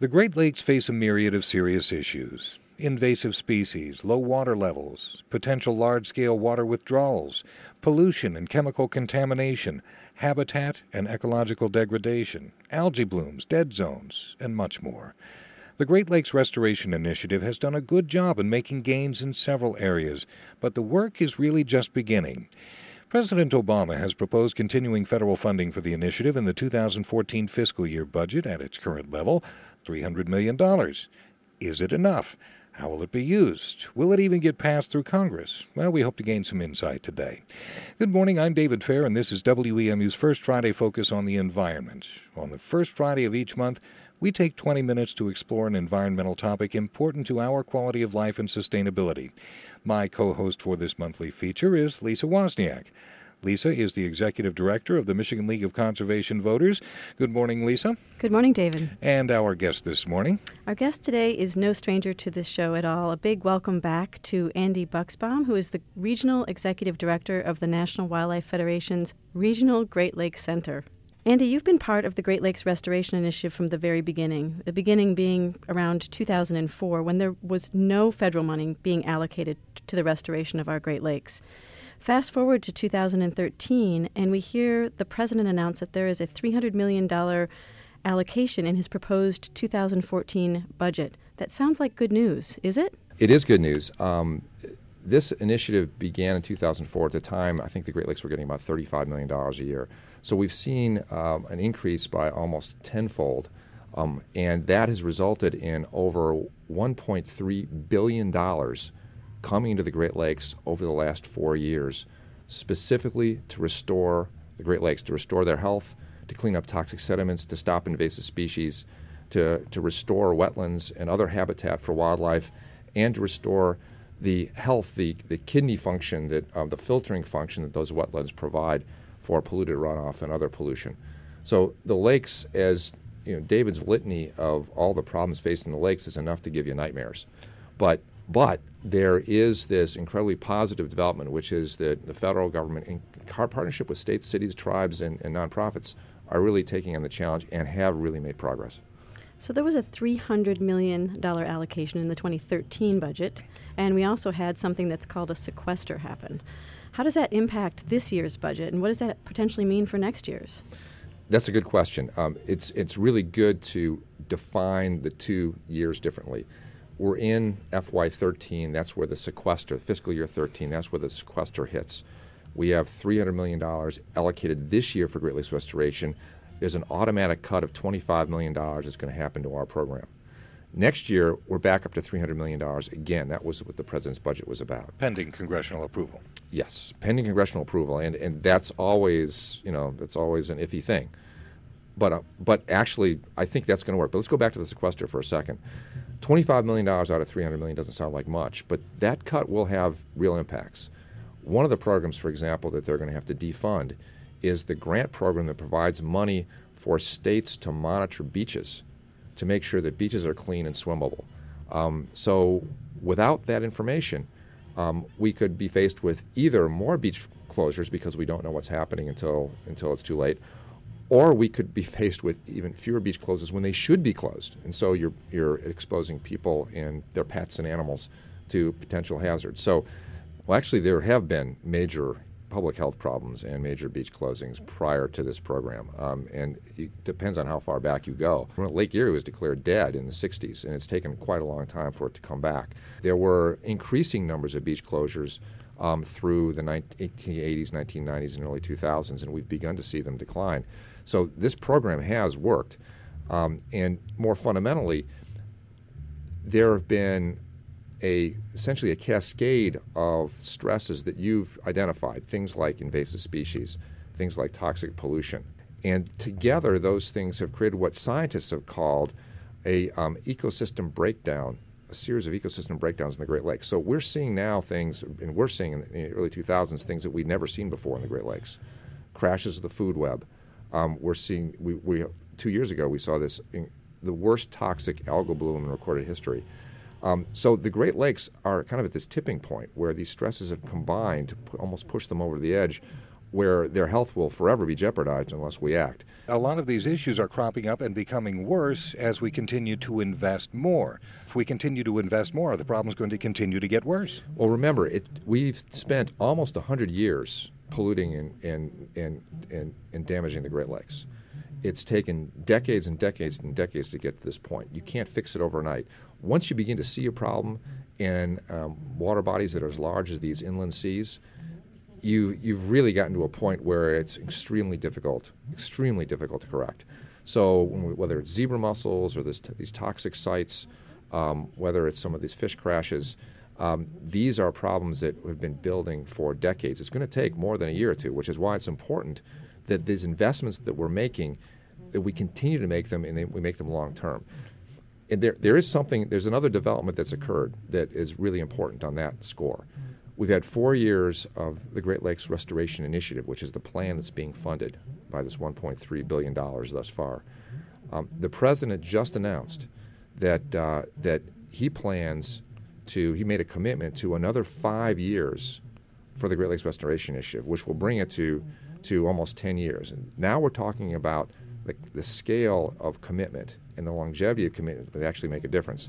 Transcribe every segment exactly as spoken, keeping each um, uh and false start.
The Great Lakes face a myriad of serious issues: invasive species, low water levels, potential large-scale water withdrawals, pollution and chemical contamination, habitat and ecological degradation, algae blooms, dead zones, and much more. The Great Lakes Restoration Initiative has done a good job in making gains in several areas, but the work is really just beginning. President Obama has proposed continuing federal funding for the initiative in the two thousand fourteen fiscal year budget at its current level, three hundred million dollars. Is it enough? How will it be used? Will it even get passed through Congress? Well, we hope to gain some insight today. Good morning, I'm David Fair, and this is W E M U's First Friday Focus on the Environment. On the first Friday of each month, we take twenty minutes to explore an environmental topic important to our quality of life and sustainability. My co-host for this monthly feature is Lisa Wozniak. Lisa is the Executive Director of the Michigan League of Conservation Voters. Good morning, Lisa. Good morning, David. And our guest this morning. Our guest today is no stranger to this show at all. A big welcome back to Andy Bucksbaum, who is the Regional Executive Director of the National Wildlife Federation's Regional Great Lakes Center. Andy, you've been part of the Great Lakes Restoration Initiative from the very beginning, the beginning being around two thousand four, when there was no federal money being allocated to the restoration of our Great Lakes. Fast forward to two thousand thirteen, and we hear the president announce that there is a three hundred million dollars allocation in his proposed two thousand fourteen budget. That sounds like good news, is it? It is good news. Um, this initiative began in two thousand four. At the time, I think the Great Lakes were getting about thirty-five million dollars a year. So we've seen um, an increase by almost tenfold, um, and that has resulted in over one point three billion dollars coming into the Great Lakes over the last four years, specifically to restore the Great Lakes, to restore their health, to clean up toxic sediments, to stop invasive species, to, to restore wetlands and other habitat for wildlife, and to restore the health, the, the kidney function, that uh, the filtering function that those wetlands provide for polluted runoff and other pollution. So the lakes, as you know, David's litany of all the problems facing the lakes is enough to give you nightmares. But But there is this incredibly positive development, which is that the federal government, in partnership with states, cities, tribes, and, and nonprofits, are really taking on the challenge and have really made progress. So there was a three hundred million dollars allocation in the twenty thirteen budget, and we also had something that's called a sequester happen. How does that impact this year's budget, and what does that potentially mean for next year's? That's a good question. Um, it's it's really good to define the two years differently. We're in F Y thirteen, that's where the sequester, fiscal year thirteen, that's where the sequester hits. We have three hundred million dollars allocated this year for Great Lakes Restoration. There's an automatic cut of twenty-five million dollars that's going to happen to our program. Next year, we're back up to three hundred million dollars. Again, that was what the president's budget was about. Pending congressional approval. Yes, pending congressional approval, and, and that's always, you know, that's always an iffy thing. But, uh, but actually, I think that's going to work. But let's go back to the sequester for a second. twenty-five million dollars out of three hundred million dollars doesn't sound like much, but that cut will have real impacts. One of the programs, for example, that they're going to have to defund is the grant program that provides money for states to monitor beaches, to make sure that beaches are clean and swimmable. Um, so without that information, um, we could be faced with either more beach closures because we don't know what's happening until until it's too late, or we could be faced with even fewer beach closures when they should be closed. And so you're you're exposing people and their pets and animals to potential hazards. So, well, actually, there have been major public health problems and major beach closings prior to this program. Um, and it depends on how far back you go. Lake Erie was declared dead in the sixties, and it's taken quite a long time for it to come back. There were increasing numbers of beach closures um, through the nineteen eighties, nineteen nineties, and early two thousands, and we've begun to see them decline. So this program has worked. Um, and more fundamentally, there have been a essentially a cascade of stresses that you've identified, things like invasive species, things like toxic pollution. And together, those things have created what scientists have called a um, ecosystem breakdown, a series of ecosystem breakdowns in the Great Lakes. So we're seeing now things, and we're seeing in the early two thousands, things that we'd never seen before in the Great Lakes. Crashes of the food web. Um, we're seeing, we, we two years ago, we saw this, in, the worst toxic algal bloom in recorded history. Um, so the Great Lakes are kind of at this tipping point where these stresses have combined to pu- almost push them over the edge. where their health will forever be jeopardized unless we act. A lot of these issues are cropping up and becoming worse as we continue to invest more. If we continue to invest more, the problem's going to continue to get worse. Well, remember, it, we've spent almost one hundred years polluting and, and, and, and, and damaging the Great Lakes. It's taken decades and decades and decades to get to this point. You can't fix it overnight. Once you begin to see a problem in um, water bodies that are as large as these inland seas, you, you've really gotten to a point where it's extremely difficult, extremely difficult to correct. So when we, whether it's zebra mussels or this, these toxic sites, um, whether it's some of these fish crashes, um, these are problems that have been building for decades. It's going to take more than a year or two, which is why it's important that these investments that we're making, that we continue to make them and they, we make them long term. And there, there is something, there's another development that's occurred that is really important on that score. We've had four years of the Great Lakes Restoration Initiative, which is the plan that's being funded by this one point three billion dollars thus far. Um, the president just announced that uh, that he plans to, he made a commitment to another five years for the Great Lakes Restoration Initiative, which will bring it to, to almost ten years. And now we're talking about the, the scale of commitment and the longevity of commitment that actually make a difference.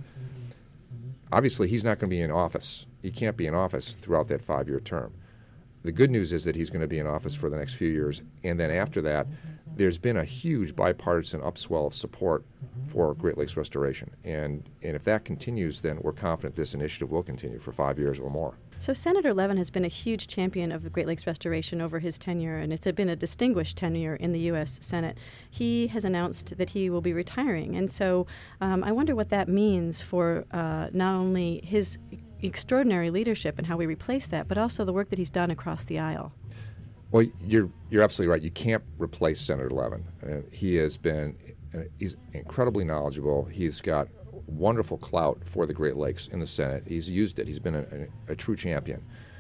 Obviously, he's not going to be in office. He can't be in office throughout that five-year term. The good news is that he's going to be in office for the next few years, and then after that, there's been a huge bipartisan upswell of support for Great Lakes restoration. And, and if that continues, then we're confident this initiative will continue for five years or more. So Senator Levin has been a huge champion of the Great Lakes restoration over his tenure, and it's been a distinguished tenure in the U S Senate. He has announced that he will be retiring, and so um, I wonder what that means for uh, not only his extraordinary leadership and how we replace that, but also the work that he's done across the aisle. Well, you're you're absolutely right. You can't replace Senator Levin. Uh, he has been uh, he's incredibly knowledgeable. He's got wonderful clout for the Great Lakes in the Senate. He's used it. He's been a, a, a true champion.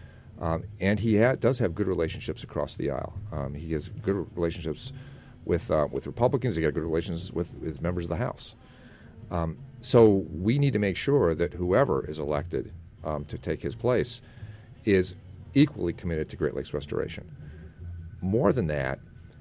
Um, and he ha- does have good relationships across the aisle. Um, he has good relationships with uh, with Republicans. He got good relations with, with members of the House. Um, so we need to make sure that whoever is elected um, to take his place is equally committed to Great Lakes restoration. More than that,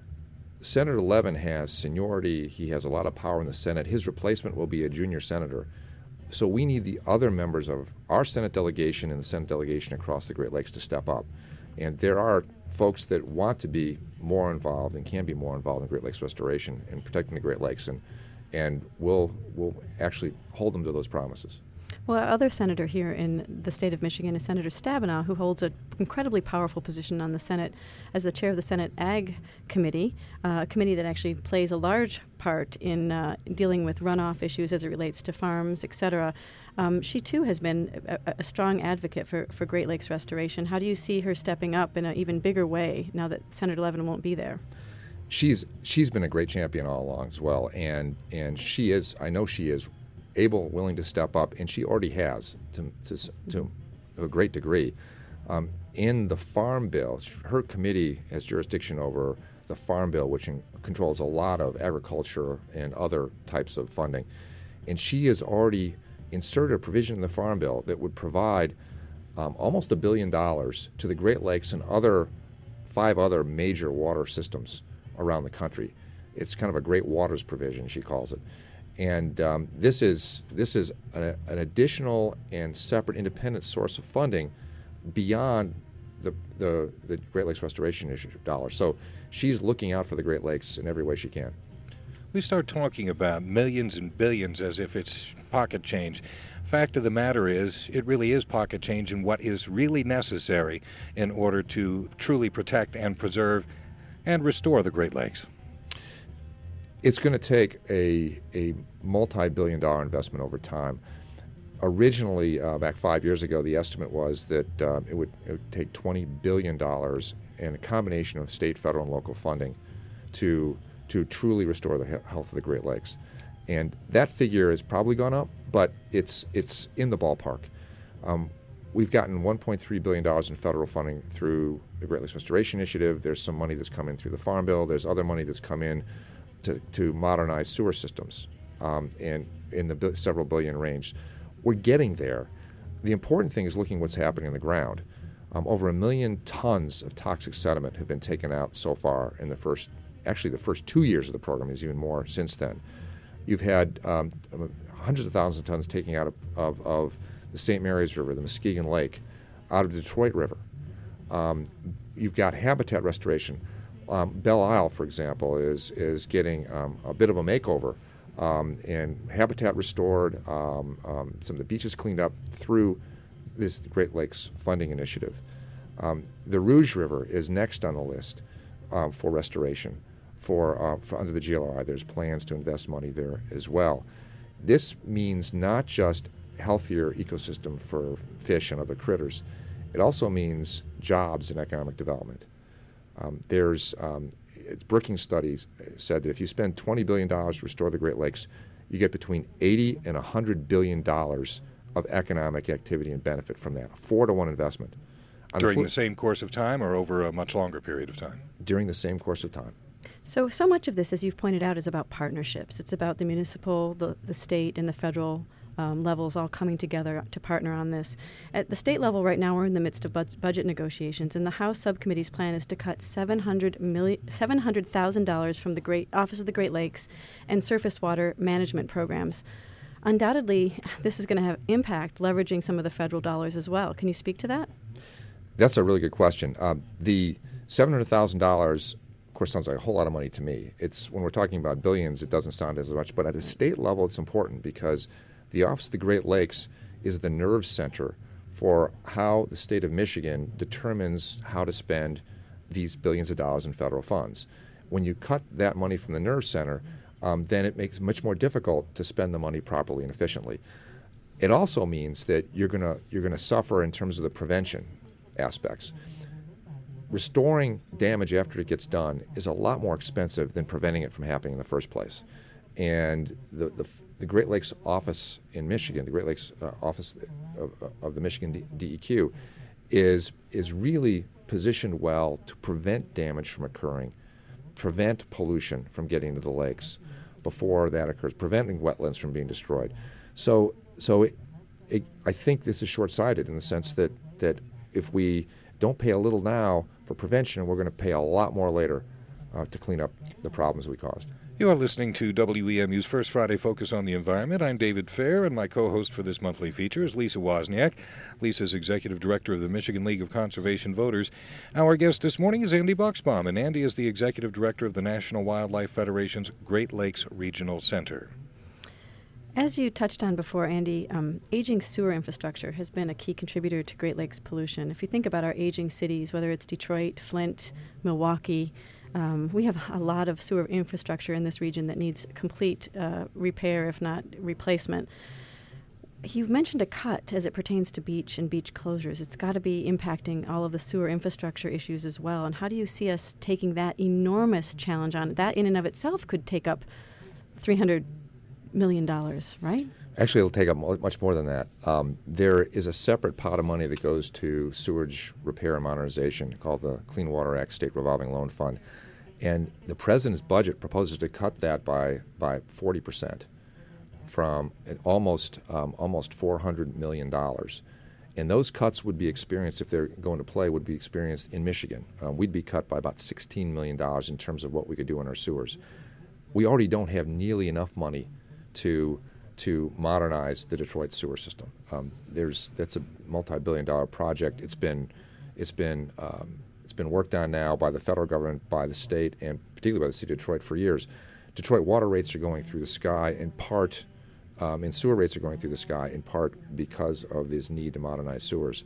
Senator Levin has seniority. He has a lot of power in the Senate. His replacement will be a junior senator. So we need the other members of our Senate delegation and the Senate delegation across the Great Lakes to step up. And there are folks that want to be more involved and can be more involved in Great Lakes restoration and protecting the Great Lakes, and and we'll, we'll actually hold them to those promises. Well, our other senator here in the state of Michigan is Senator Stabenow, who holds an incredibly powerful position on the Senate as the chair of the Senate Ag Committee, uh, a committee that actually plays a large part in uh, dealing with runoff issues as it relates to farms, et cetera. Um, she, too, has been a, a strong advocate for, for Great Lakes restoration. How do you see her stepping up in an even bigger way now that Senator Levin won't be there? She's she's been a great champion all along as well, and and she is, I know she is able, willing to step up, and she already has to, to, to a great degree. Um, in the Farm Bill, her committee has jurisdiction over the Farm Bill, which in, controls a lot of agriculture and other types of funding. And she has already inserted a provision in the Farm Bill that would provide um, almost a billion dollars to the Great Lakes and other five other major water systems around the country. It's kind of a Great Waters provision, she calls it. And um, this is this is a, an additional and separate independent source of funding beyond the, the, the Great Lakes Restoration Initiative dollars. So she's looking out for the Great Lakes in every way she can. We start talking about millions and billions as if it's pocket change. Fact of the matter is, it really is pocket change in what is really necessary in order to truly protect and preserve and restore the Great Lakes. It's going to take a, a multi-billion dollar investment over time. Originally, uh, back five years ago, the estimate was that uh, it, would, it would take twenty billion dollars and a combination of state, federal, and local funding to, to truly restore the he- health of the Great Lakes. And that figure has probably gone up, but it's, it's in the ballpark. Um, we've gotten one point three billion dollars in federal funding through the Great Lakes Restoration Initiative. There's some money that's come in through the Farm Bill. There's other money that's come in To, to modernize sewer systems um, and in the bi- several billion range. We're getting there. The important thing is looking what's happening on the ground. Um, over a million tons of toxic sediment have been taken out so far in the first, actually the first two years of the program. There's even more since then. You've had um, hundreds of thousands of tons taken out of, of, of the Saint Mary's River, the Muskegon Lake, out of the Detroit River. Um, you've got habitat restoration. Um, Belle Isle, for example, is, is getting um, a bit of a makeover um, and habitat restored, um, um, some of the beaches cleaned up through this Great Lakes funding initiative. Um, the Rouge River is next on the list um, for restoration. For, uh, for under the G L R I, there's plans to invest money there as well. This means not just healthier ecosystem for fish and other critters. It also means jobs and economic development. Um, there's um, it's Brookings studies said that if you spend twenty billion dollars to restore the Great Lakes, you get between eighty and one hundred billion dollars of economic activity and benefit from that, a four to one investment. On During the, the same course of time or over a much longer period of time? During the same course of time. So, so much of this, as you've pointed out, is about partnerships. It's about the municipal, the, the state, and the federal um, levels all coming together to partner on this. At the state level right now, we're in the midst of bud- budget negotiations, and the House Subcommittee's plan is to cut seven hundred thousand dollars from the Great Office of the Great Lakes and surface water management programs. Undoubtedly, this is going to have impact leveraging some of the federal dollars as well. Can you speak to that? That's a really good question. Um, the seven hundred thousand dollars, of course, sounds like a whole lot of money to me. It's when we're talking about billions, it doesn't sound as much. But at a state level, it's important because the Office of the Great Lakes is the nerve center for how the state of Michigan determines how to spend these billions of dollars in federal funds. When you cut that money from the nerve center, um, then it makes it much more difficult to spend the money properly and efficiently. It also means that you're gonna you're gonna suffer in terms of the prevention aspects. Restoring damage after it gets done is a lot more expensive than preventing it from happening in the first place. And the the, the Great Lakes office in Michigan, the Great Lakes uh, office of, of the Michigan D- DEQ, is is really positioned well to prevent damage from occurring, prevent pollution from getting into the lakes before that occurs, preventing wetlands from being destroyed. So so it, it, I think this is short-sighted in the sense that that if we don't pay a little now for prevention, we're going to pay a lot more later uh, to clean up the problems we caused. You are listening to W E M U's First Friday Focus on the Environment. I'm David Fair, and my co-host for this monthly feature is Lisa Wozniak. Lisa's Executive Director of the Michigan League of Conservation Voters. Our guest this morning is Andy Bucksbaum, and Andy is the Executive Director of the National Wildlife Federation's Great Lakes Regional Center. As you touched on before, Andy, um, aging sewer infrastructure has been a key contributor to Great Lakes pollution. If you think about our aging cities, whether it's Detroit, Flint, Milwaukee, um, we have a lot of sewer infrastructure in this region that needs complete uh, repair, if not replacement. You've mentioned a cut as it pertains to beach and beach closures. It's got to be impacting all of the sewer infrastructure issues as well. And how do you see us taking that enormous challenge on? That in and of itself could take up three hundred million dollars, right? Actually, it'll take up much more than that. Um, there is a separate pot of money that goes to sewage repair and modernization called the Clean Water Act State Revolving Loan Fund. And the president's budget proposes to cut that by by forty percent from an almost um, almost four hundred million dollars. And those cuts would be experienced, if they're going to play, would be experienced in Michigan. Uh, we'd be cut by about sixteen million dollars in terms of what we could do in our sewers. We already don't have nearly enough money to to modernize the Detroit sewer system. Um, there's that's a multi-billion dollar project. It's been it's been um, it's been worked on now by the federal government, by the state, and particularly by the city of Detroit for years. Detroit water rates are going through the sky in part, um, and sewer rates are going through the sky in part because of this need to modernize sewers.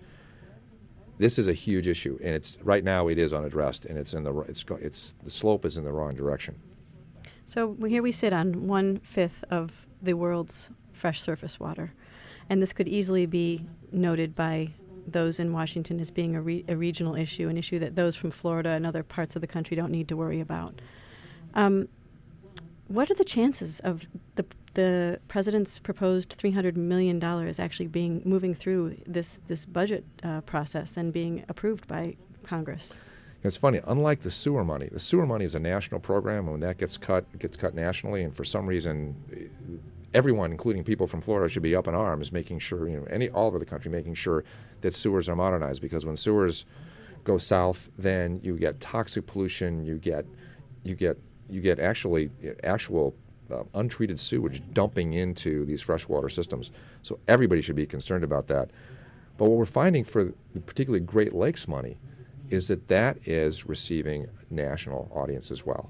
This is a huge issue, and it's right now it is unaddressed, and it's in the it's it's the slope is in the wrong direction. So here we sit on one-fifth of the world's fresh surface water, and this could easily be noted by those in Washington as being a, re- a regional issue, an issue that those from Florida and other parts of the country don't need to worry about. Um, what are the chances of the the president's proposed three hundred million dollars actually being moving through this, this budget uh, process and being approved by Congress? It's funny, unlike the sewer money, the sewer money is a national program, and when that gets cut, it gets cut nationally, and for some reason everyone, including people from Florida, should be up in arms, making sure, you know, any all over the country, making sure that sewers are modernized. Because when sewers go south, then you get toxic pollution, you get, you get, you get actually actual uh, untreated sewage dumping into these freshwater systems. So everybody should be concerned about that. But what we're finding for the particularly Great Lakes money is that that is receiving national audience as well.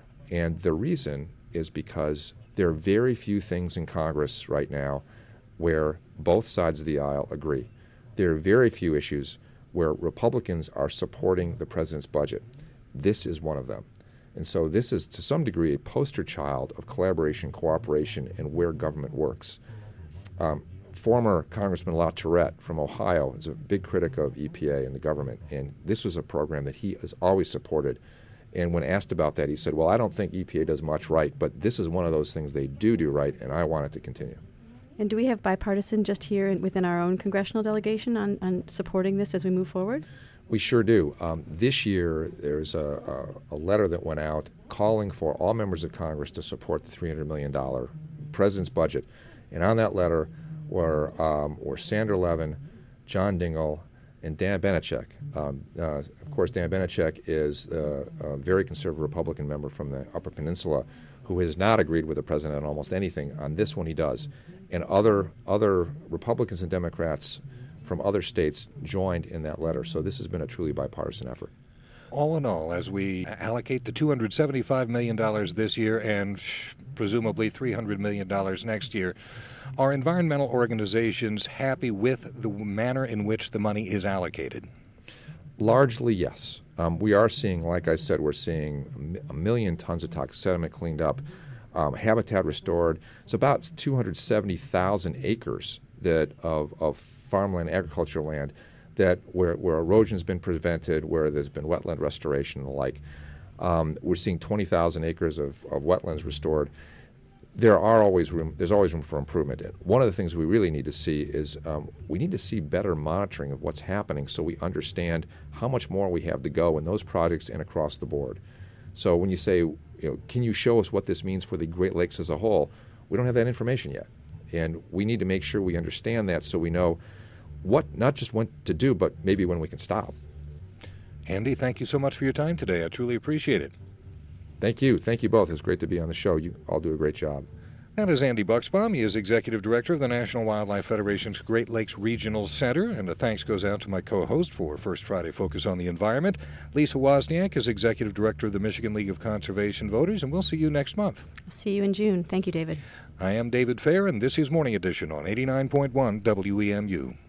And the reason is because there are very few things in Congress right now where both sides of the aisle agree. There are very few issues where Republicans are supporting the president's budget. This is one of them. And so this is, to some degree, a poster child of collaboration, cooperation, and where government works. Um, former Congressman La Tourette from Ohio is a big critic of E P A and the government, and this was a program that he has always supported. And when asked about that, he said, well, I don't think E P A does much right, but this is one of those things they do do right, and I want it to continue. And do we have bipartisan just here within our own congressional delegation on, on supporting this as we move forward? We sure do. Um, this year, there's a, a, a letter that went out calling for all members of Congress to support the three hundred million dollars president's budget. And on that letter were, um, were Sandra Levin, John Dingell, and Dan Beneček. Um, uh, of course, Dan Beneček is uh, a very conservative Republican member from the Upper Peninsula who has not agreed with the president on almost anything. On this one, he does. And other other Republicans and Democrats from other states joined in that letter. So this has been a truly bipartisan effort. All in all, as we allocate the two hundred seventy-five million dollars this year and presumably three hundred million dollars next year, are environmental organizations happy with the manner in which the money is allocated? Largely, yes. Um, we are seeing, like I said, we're seeing a million tons of toxic sediment cleaned up, um, habitat restored. It's about two hundred seventy thousand acres that of, of farmland, agricultural land, that where, where erosion has been prevented, where there's been wetland restoration and the like. Um, we're seeing twenty thousand acres of, of wetlands restored. There are always room. There's always room for improvement. One of the things we really need to see is um, we need to see better monitoring of what's happening, so we understand how much more we have to go in those projects and across the board. So when you say, you know, can you show us what this means for the Great Lakes as a whole? We don't have that information yet, and we need to make sure we understand that so we know what not just when to do, but maybe when we can stop. Andy, thank you so much for your time today. I truly appreciate it. Thank you. Thank you both. It's great to be on the show. You all do a great job. That is Andy Bucksbaum. He is Executive Director of the National Wildlife Federation's Great Lakes Regional Center. And a thanks goes out to my co-host for First Friday Focus on the Environment. Lisa Wozniak is Executive Director of the Michigan League of Conservation Voters, and we'll see you next month. I'll see you in June. Thank you, David. I am David Fair, and this is Morning Edition on eighty-nine point one W E M U.